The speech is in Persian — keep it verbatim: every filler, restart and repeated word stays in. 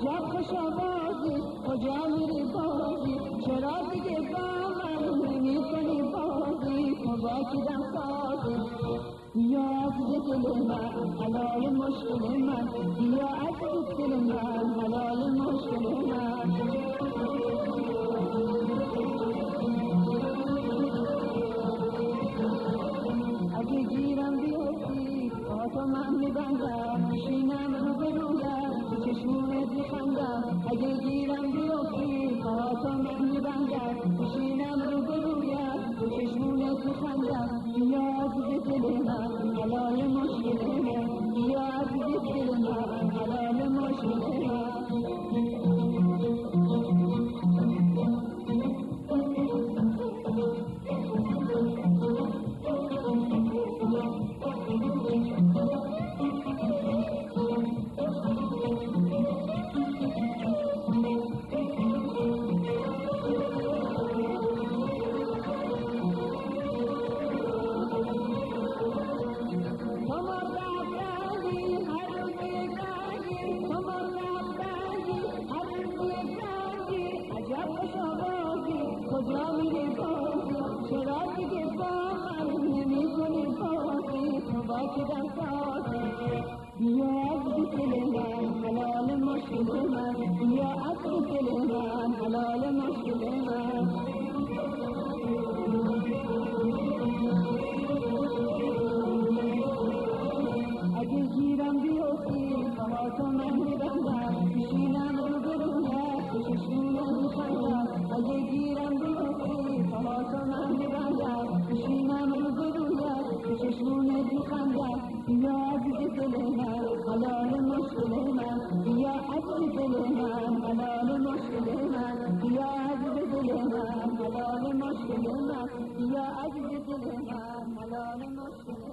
عجب خوش آوازی کجا میری بازی چرا دیگه با من نمی کنی بازی مباکیدم سازی بیا عزیز دل من حلال مشکل من بیا عزیز دل من حلال مشکل من اگه گیرم بیفتی با تو من میبندم میشینم رو به رویم چشمونت میخندم اگه گیرم بیفتی با تو من میبندم میشینم رو به رویم چشمونت میخندم بیا عزیز دل من حلال مشکل من بیا عزیز دل من حلال مشکل من کجا میری بازی چرا دیگه با من نمی کنی بازی مباکیدم سازی بیا عزیز دل من حلال مشکل من بیا عزیز دل من حلال مشکل من اگه گیرم بیفتی با تو من میبندم میشینم رو به رویت چشمونت میخندم اگه گیرم بیفتی با تو من میبندم میشینم رو به رویت چشمونت میخندم بیا عزیز دل من حلال مشکل من بیا عزیز دل من حلال مشکل من بیا عزیز دل من حلال مشکل من بیا عزیز دل من حلال مشکل